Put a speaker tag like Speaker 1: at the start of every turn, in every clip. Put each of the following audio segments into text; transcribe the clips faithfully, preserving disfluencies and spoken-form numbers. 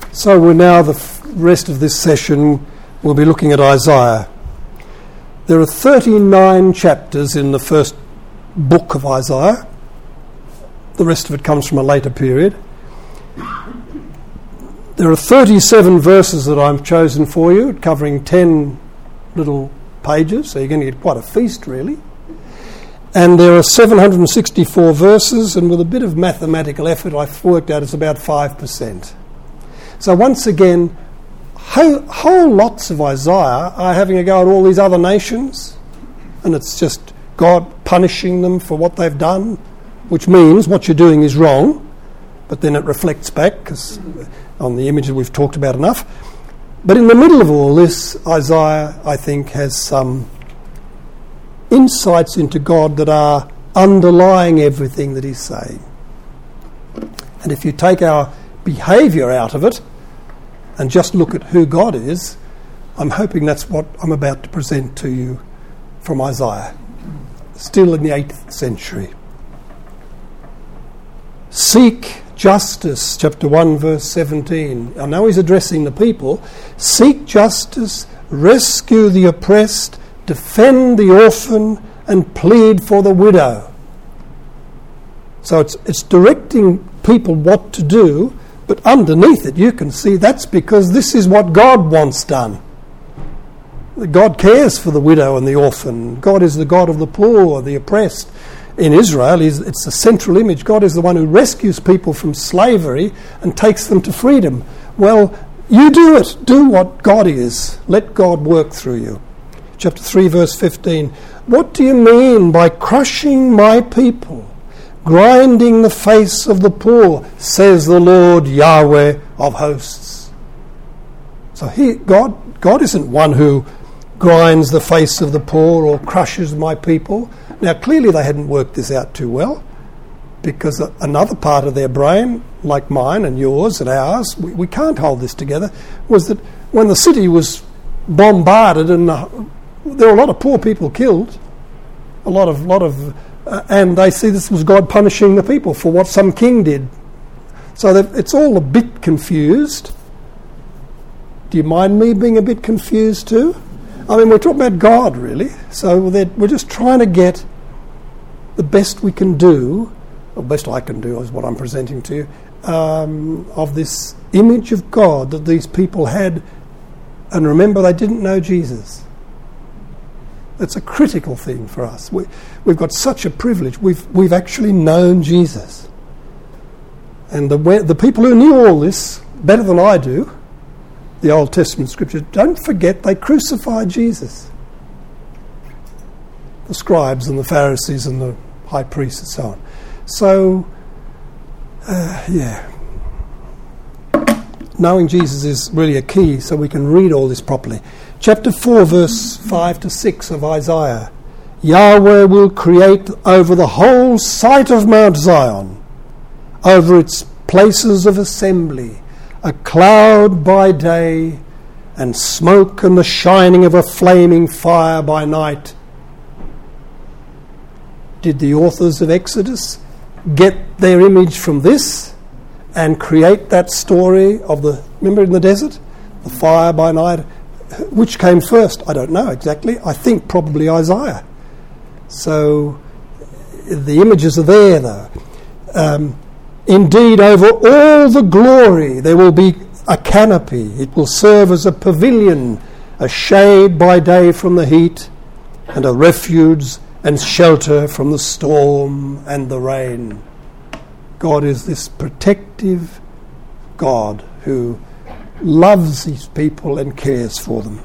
Speaker 1: So we're now, the f- rest of this session, we'll be looking at Isaiah. There are thirty-nine chapters in the first book of Isaiah. The rest of it comes from a later period. There are thirty-seven verses that I've chosen for you, covering ten little pages, so you're going to get quite a feast, really. And there are seven hundred sixty-four verses, and with a bit of mathematical effort, I've worked out it's about five percent. So once again, whole, whole lots of Isaiah are having a go at all these other nations, and it's just God punishing them for what they've done, which means what you're doing is wrong, but then it reflects back, because on the images we've talked about enough. But in the middle of all this, Isaiah, I think, has some insights into God that are underlying everything that he's saying. And if you take our behaviour out of it and just look at who God is, I'm hoping that's what I'm about to present to you from Isaiah, still in the eighth century. Seek justice, chapter one, verse seventeen. I know he's addressing the people. Seek justice, rescue the oppressed, defend the orphan, and plead for the widow. So it's it's directing people what to do, but underneath it you can see that's because this is what God wants done. God cares for the widow and the orphan. God is the God of the poor, the oppressed. In Israel, it's the central image. God is the one who rescues people from slavery and takes them to freedom. Well, you do it. Do what God is. Let God work through you. Chapter three, verse fifteen. What do you mean by crushing my people, grinding the face of the poor, says the Lord Yahweh of hosts? So he, God, God isn't one who grinds the face of the poor or crushes my people. Now, clearly they hadn't worked this out too well, because another part of their brain, like mine and yours and ours, we, we can't hold this together, was that when the city was bombarded and uh, there were a lot of poor people killed, a lot of, lot of, uh, and they see this was God punishing the people for what some king did. So that it's all a bit confused. Do you mind me being a bit confused too? I mean, we're talking about God, really. So we're just trying to get the best we can do, or best I can do is what I'm presenting to you, um, of this image of God that these people had. And remember, they didn't know Jesus. It's a critical thing for us. We, we've got such a privilege. We've we've actually known Jesus. And the the people who knew all this better than I do, the Old Testament scripture, don't forget they crucified Jesus. The scribes and the Pharisees and the high priests and so on. So, uh, yeah. Knowing Jesus is really a key so we can read all this properly. Chapter four, verse five to six of Isaiah. Yahweh will create over the whole site of Mount Zion, over its places of assembly, a cloud by day, and smoke and the shining of a flaming fire by night. Did the authors of Exodus get their image from this and create that story of the, remember in the desert, the fire by night? Which came first? I don't know exactly. I think probably Isaiah. So the images are there, though. Um, Indeed, over all the glory there will be a canopy. It will serve as a pavilion, a shade by day from the heat, and a refuge and shelter from the storm and the rain. God is this protective God who loves his people and cares for them.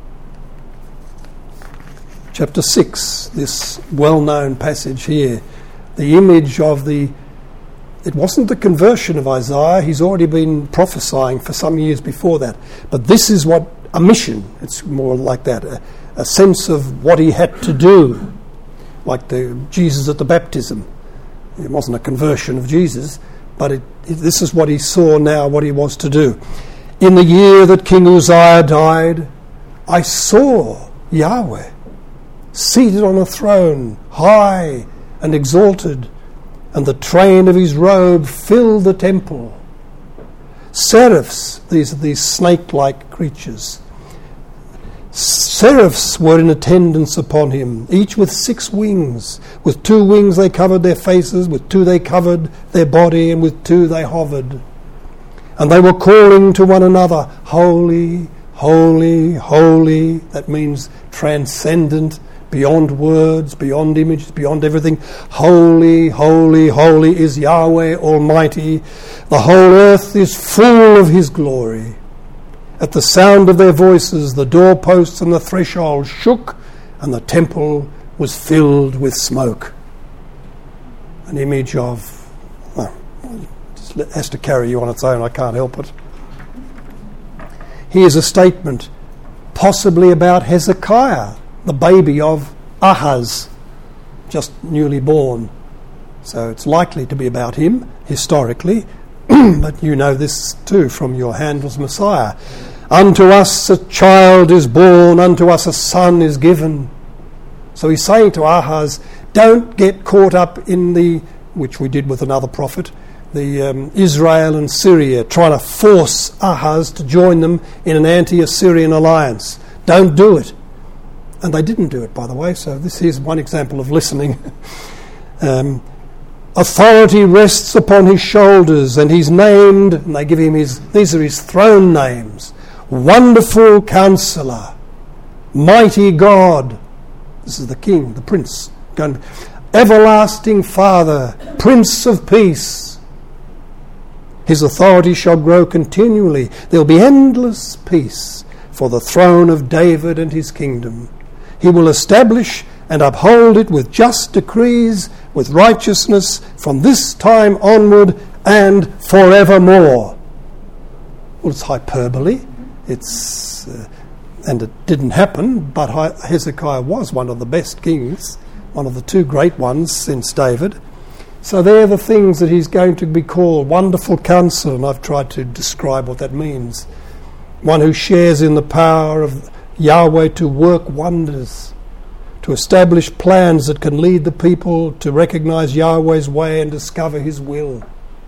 Speaker 1: Chapter six, this well-known passage here, the image of the It wasn't the conversion of Isaiah. He's already been prophesying for some years before that. But this is what a mission, it's more like that, a, a sense of what he had to do, like the Jesus at the baptism. It wasn't a conversion of Jesus, but it, it, this is what he saw now, what he was to do. In the year that King Uzziah died, I saw Yahweh seated on a throne, high and exalted, and the train of his robe filled the temple. Seraphs, these are these snake-like creatures. Seraphs were in attendance upon him, each with six wings. With two wings they covered their faces, with two they covered their body, and with two they hovered. And they were calling to one another, Holy, holy, holy. That means transcendent, beyond words, beyond images, beyond everything. Holy, holy, holy is Yahweh Almighty. The whole earth is full of his glory. At the sound of their voices, the doorposts and the threshold shook, and the temple was filled with smoke. An image of, well, it has to carry you on its own, I can't help it. Here's a statement, possibly about Hezekiah, the baby of Ahaz, just newly born. So it's likely to be about him, historically, but you know this too from your Handel's Messiah. Unto us a child is born, unto us a son is given. So he's saying to Ahaz, don't get caught up in the, which we did with another prophet, the um, Israel and Syria, trying to force Ahaz to join them in an anti-Assyrian alliance. Don't do it. And they didn't do it, by the way, so this is one example of listening. um, authority rests upon his shoulders, and he's named, and they give him his, these are his throne names. Wonderful Counselor, Mighty God. This is the King, the Prince. Everlasting Father, Prince of Peace. His authority shall grow continually. There will be endless peace for the throne of David and his kingdom. He will establish and uphold it with just decrees, with righteousness from this time onward and forevermore. Well, it's hyperbole. It's uh, and it didn't happen, but Hezekiah was one of the best kings, one of the two great ones since David. So they're the things that he's going to be called, Wonderful Counselor, and I've tried to describe what that means. One who shares in the power of Yahweh to work wonders, to establish plans that can lead the people to recognize Yahweh's way and discover his will.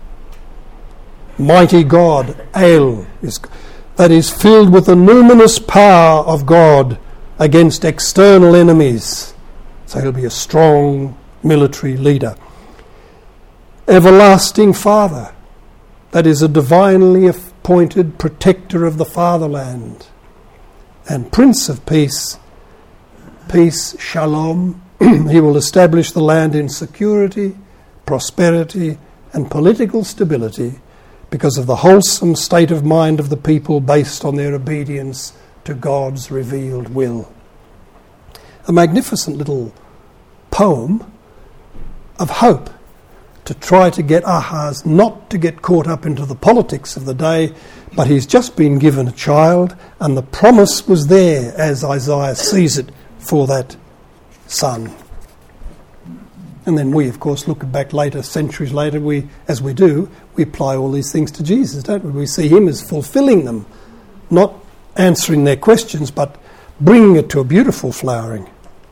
Speaker 1: Mighty God, El, is, that is filled with the numinous power of God against external enemies. So he'll be a strong military leader. Everlasting Father, that is a divinely appointed protector of the fatherland. And Prince of Peace, peace, shalom. He will establish the land in security, prosperity, and political stability because of the wholesome state of mind of the people based on their obedience to God's revealed will. A magnificent little poem of hope to try to get Ahaz not to get caught up into the politics of the day, but he's just been given a child, and the promise was there as Isaiah sees it for that son. And then we, of course, look back later, centuries later, we, as we do, we apply all these things to Jesus, don't we? We see him as fulfilling them, not answering their questions, but bringing it to a beautiful flowering.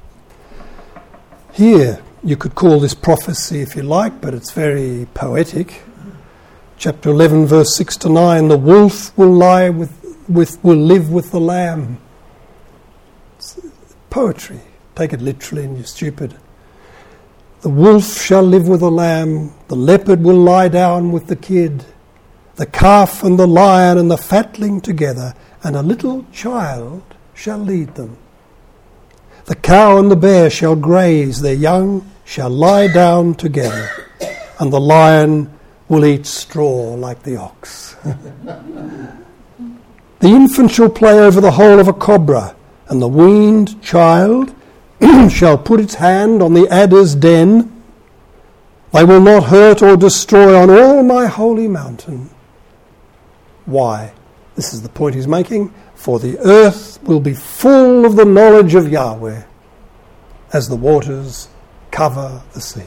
Speaker 1: Here, you could call this prophecy if you like, but it's very poetic. Chapter eleven, verse six to nine, the wolf will lie with, with will live with the lamb. It's poetry. Take it literally and you're stupid. The wolf shall live with the lamb, the leopard will lie down with the kid, the calf and the lion and the fatling together, and a little child shall lead them. The cow and the bear shall graze, their young shall lie down together, and the lion will eat straw like the ox. The infant shall play over the hole of a cobra, and the weaned child shall put its hand on the adder's den. They will not hurt or destroy on all my holy mountain. Why? This is the point he's making. For the earth will be full of the knowledge of Yahweh as the waters cover the sea.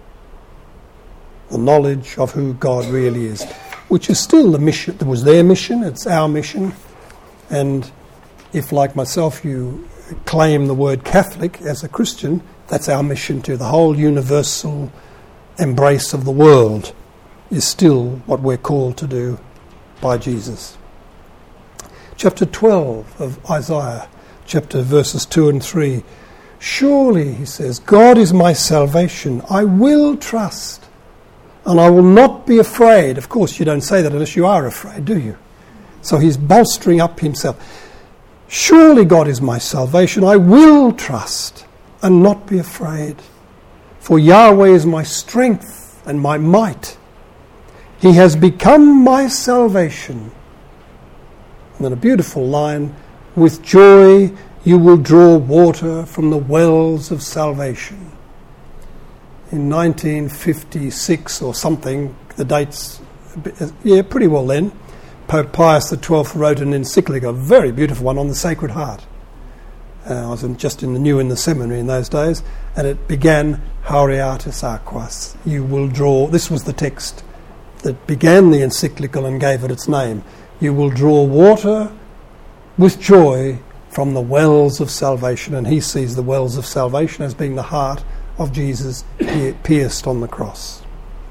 Speaker 1: The knowledge of who God really is, which is still the mission. It was their mission, it's our mission. And if, like myself, you claim the word Catholic as a Christian, that's our mission too. The whole universal embrace of the world is still what we're called to do. by Jesus. Chapter twelve of Isaiah, chapter verses two and three. Surely, he says, God is my salvation. I will trust, and I will not be afraid. Of course, you don't say that unless you are afraid, do you? So he's bolstering up himself. Surely God is my salvation. I will trust and not be afraid. For Yahweh is my strength and my might. He has become my salvation. And then a beautiful line, with joy you will draw water from the wells of salvation. In nineteen fifty-six or something, the date's, yeah, pretty well then, Pope Pius the twelfth wrote an encyclical, a very beautiful one, on the Sacred Heart. Uh, I was in, just in the new in the seminary in those days, and it began, Hauriatis Aquas, you will draw, this was the text that began the encyclical and gave it its name, you will draw water with joy from the wells of salvation. And he sees the wells of salvation as being the heart of Jesus pierced on the cross.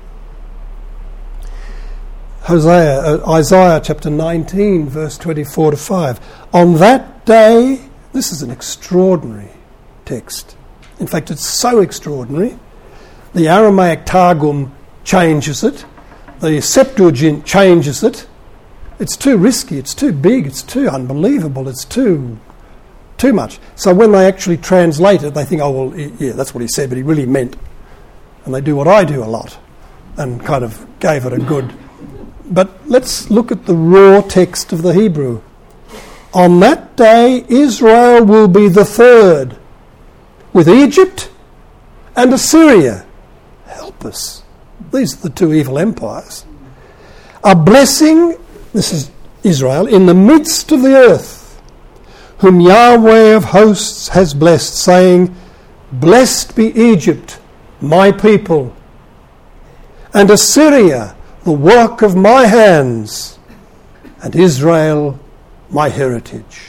Speaker 1: Hosea, uh, Isaiah chapter nineteen, verse twenty-four to five. On that day, this is an extraordinary text. In fact, it's so extraordinary, the Aramaic Targum changes it, the Septuagint changes it. It's too risky, it's too big, it's too unbelievable, it's too too much. So when they actually translate it, they think, oh, well, yeah, that's what he said, but he really meant. And they do what I do a lot and kind of gave it a good... But let's look at the raw text of the Hebrew. On that day, Israel will be the third, with Egypt and Assyria. Help us. These are the two evil empires. A blessing, this is Israel, in the midst of the earth, whom Yahweh of hosts has blessed, saying, blessed be Egypt, my people, and Assyria, the work of my hands, and Israel, my heritage.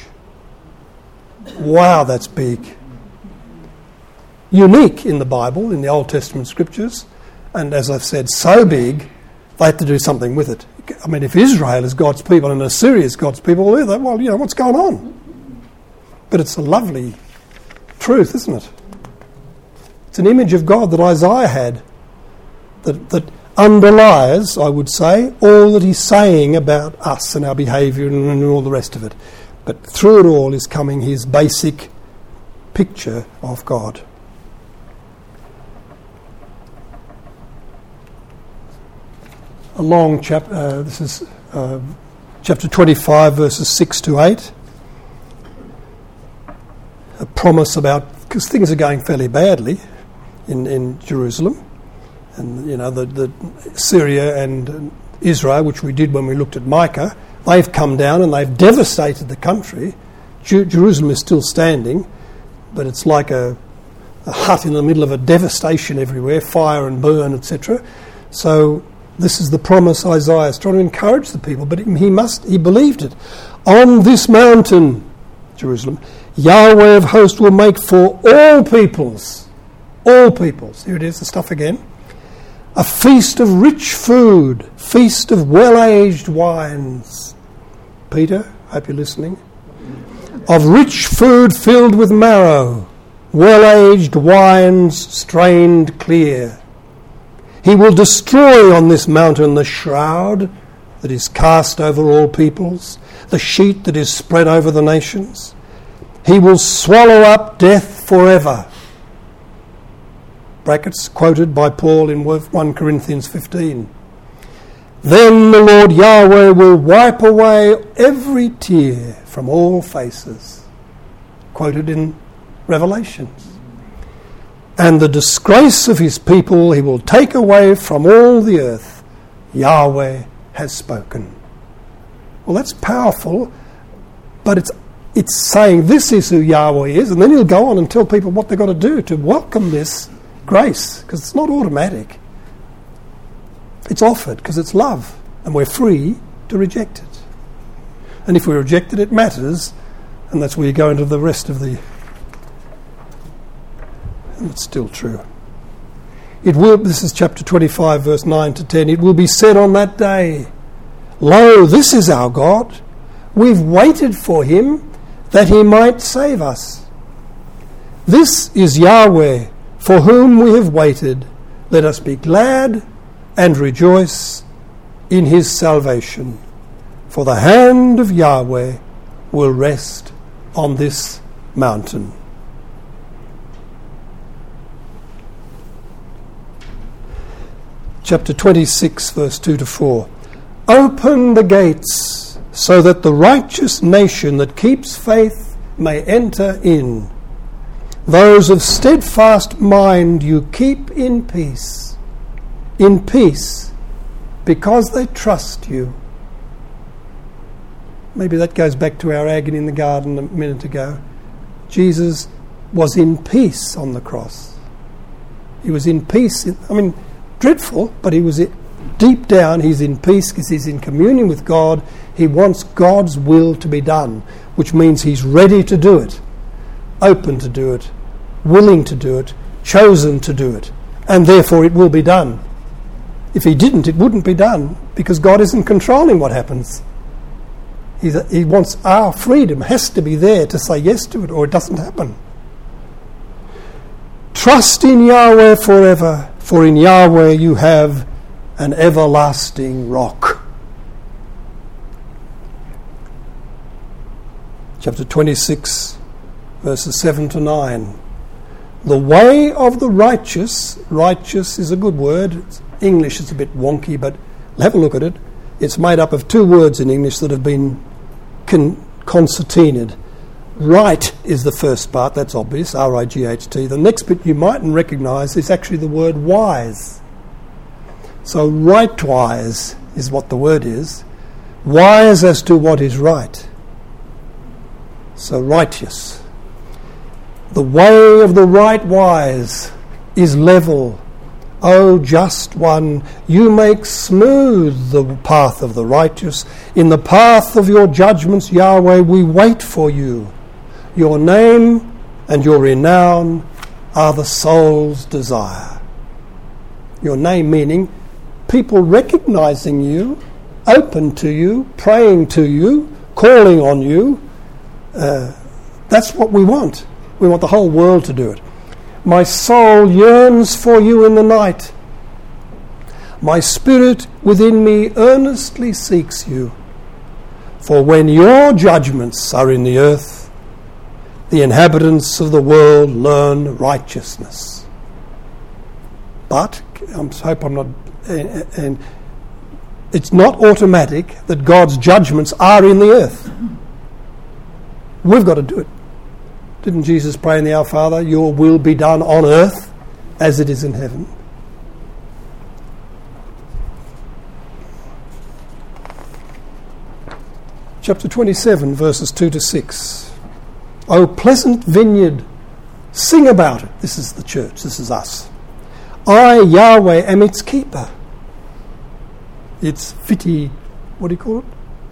Speaker 1: Wow, that's big. Unique in the Bible, in the Old Testament scriptures, and as I've said, so big, they had to do something with it. I mean, if Israel is God's people and Assyria is God's people, well, you know, what's going on? But it's a lovely truth, isn't it? It's an image of God that Isaiah had that, that underlies, I would say, all that he's saying about us and our behaviour and, and all the rest of it. But through it all is coming his basic picture of God. A long chapter, uh, this is uh, chapter twenty-five, verses six to eight. A promise about, because things are going fairly badly in, in Jerusalem. And, you know, the, the Syria and Israel, which we did when we looked at Micah, they've come down and they've devastated the country. Jer- Jerusalem is still standing, but it's like a, a hut in the middle of a devastation everywhere, fire and burn, et cetera. So this is the promise Isaiah is trying to encourage the people, but he must, he believed it. On this mountain, Jerusalem, Yahweh of hosts will make for all peoples, all peoples, here it is, the stuff again, a feast of rich food, feast of well-aged wines. Peter, hope you're listening. Of rich food filled with marrow, well-aged wines strained clear. He will destroy on this mountain the shroud that is cast over all peoples, the sheet that is spread over the nations. He will swallow up death forever. Brackets quoted by Paul in First Corinthians fifteen. Then the Lord Yahweh will wipe away every tear from all faces. Quoted in Revelations. And the disgrace of his people he will take away from all the earth. Yahweh has spoken. Well, that's powerful, but it's it's saying this is who Yahweh is, and then he'll go on and tell people what they've got to do to welcome this grace, because it's not automatic. It's offered because it's love, and we're free to reject it. And if we reject it, it matters, and that's where you go into the rest of the... And it's still true. It will. This is chapter twenty-five, verse nine to ten. It will be said on that day, Lo, this is our God. We've waited for him that he might save us. This is Yahweh, for whom we have waited. Let us be glad and rejoice in his salvation. For the hand of Yahweh will rest on this mountain. Chapter twenty-six, verse two to four. Open the gates so that the righteous nation that keeps faith may enter in. Those of steadfast mind you keep in peace. In peace, because they trust you. Maybe that goes back to our agony in the garden a minute ago. Jesus was in peace on the cross. He was in peace. In, I mean, dreadful, but he was deep down, he's in peace because he's in communion with God. He wants God's will to be done, which means he's ready to do it, open to do it, willing to do it, chosen to do it, and therefore it will be done. If he didn't, it wouldn't be done, because God isn't controlling what happens. He's a, he wants our freedom, has to be there to say yes to it, or it doesn't happen. Trust in Yahweh forever, for in Yahweh you have an everlasting rock. Chapter twenty-six, verses seven to nine. The way of the righteous, righteous is a good word. It's English is a bit wonky, but have a look at it. It's made up of two words in English that have been con- concertinaed. Right is the first part, that's obvious, R I G H T. The next bit you mightn't recognise is actually the word wise. So rightwise is what the word is. Wise as to what is right. So righteous. The way of the right wise is level. O just one, you make smooth the path of the righteous. In the path of your judgments, Yahweh, we wait for you. Your name and your renown are the soul's desire. Your name meaning people recognizing you, open to you, praying to you, calling on you. Uh, that's what we want. We want the whole world to do it. My soul yearns for you in the night. My spirit within me earnestly seeks you. For when your judgments are in the earth, the inhabitants of the world learn righteousness. But, I hope I'm not... and it's not automatic that God's judgments are in the earth. We've got to do it. Didn't Jesus pray in the Our Father, your will be done on earth as it is in heaven? Chapter twenty-seven, verses two to six. O pleasant vineyard, sing about it. This is the church, this is us. I, Yahweh, am its keeper. It's viti, what do you call it?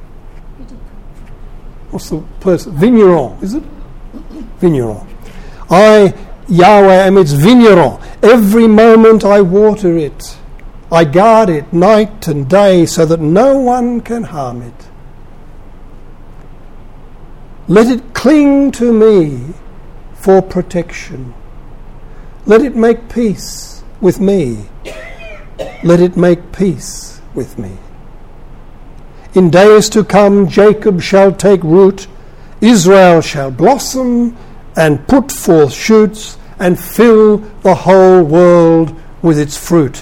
Speaker 1: What's the person? Vigneron, is it? Vigneron. I, Yahweh, am its vigneron. Every moment I water it. I guard it night and day so that no one can harm it. Let it cling to me for protection. Let it make peace with me. Let it make peace with me. In days to come, Jacob shall take root, Israel shall blossom and put forth shoots and fill the whole world with its fruit.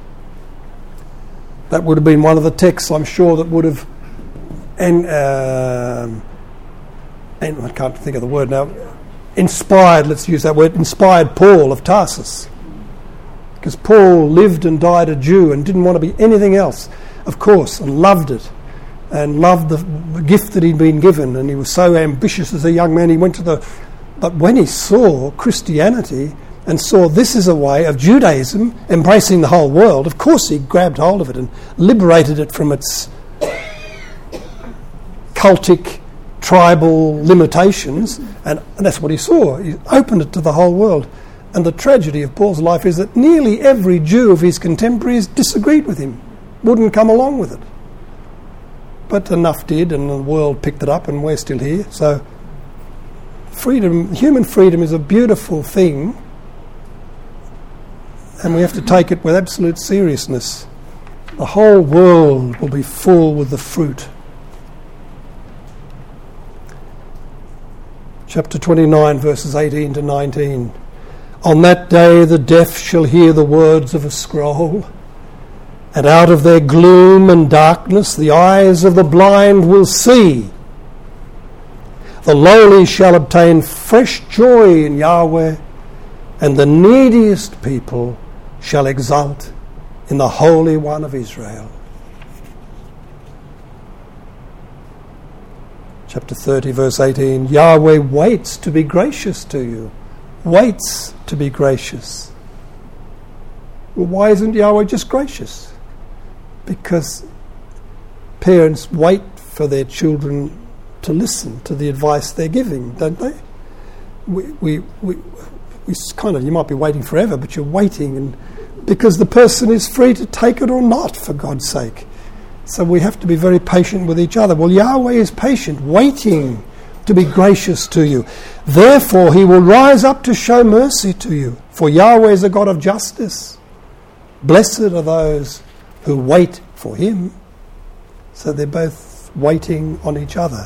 Speaker 1: That would have been one of the texts, I'm sure, that would have, and, uh, and I can't think of the word now, inspired, let's use that word, inspired Paul of Tarsus. Because Paul lived and died a Jew and didn't want to be anything else, of course, and loved it. And loved the gift that he'd been given, and he was so ambitious as a young man. He went to the, but when he saw Christianity and saw this is a way of Judaism embracing the whole world, of course he grabbed hold of it and liberated it from its cultic, tribal limitations, and, and that's what he saw. He opened it to the whole world. And the tragedy of Paul's life is that nearly every Jew of his contemporaries disagreed with him, wouldn't come along with it. but enough did, and the world picked it up, and we're still here. So freedom, human freedom is a beautiful thing, and we have to take it with absolute seriousness. The whole world will be full with the fruit. Chapter twenty-nine, verses eighteen to nineteen. On that day the deaf shall hear the words of a scroll, and out of their gloom and darkness the eyes of the blind will see. The lowly shall obtain fresh joy in Yahweh, and the neediest people shall exult in the Holy One of Israel. Chapter thirty, verse eighteen. Yahweh waits to be gracious to you. Waits to be gracious. Well, why isn't Yahweh just gracious? Because parents wait for their children to listen to the advice they're giving, don't they? We, we, we, we kind of, you might be waiting forever, but you're waiting, and because the person is free to take it or not, for God's sake. So we have to be very patient with each other. Well, Yahweh is patient, waiting to be gracious to you. Therefore, he will rise up to show mercy to you, for Yahweh is a God of justice. Blessed are those who wait for him. So they're both waiting on each other.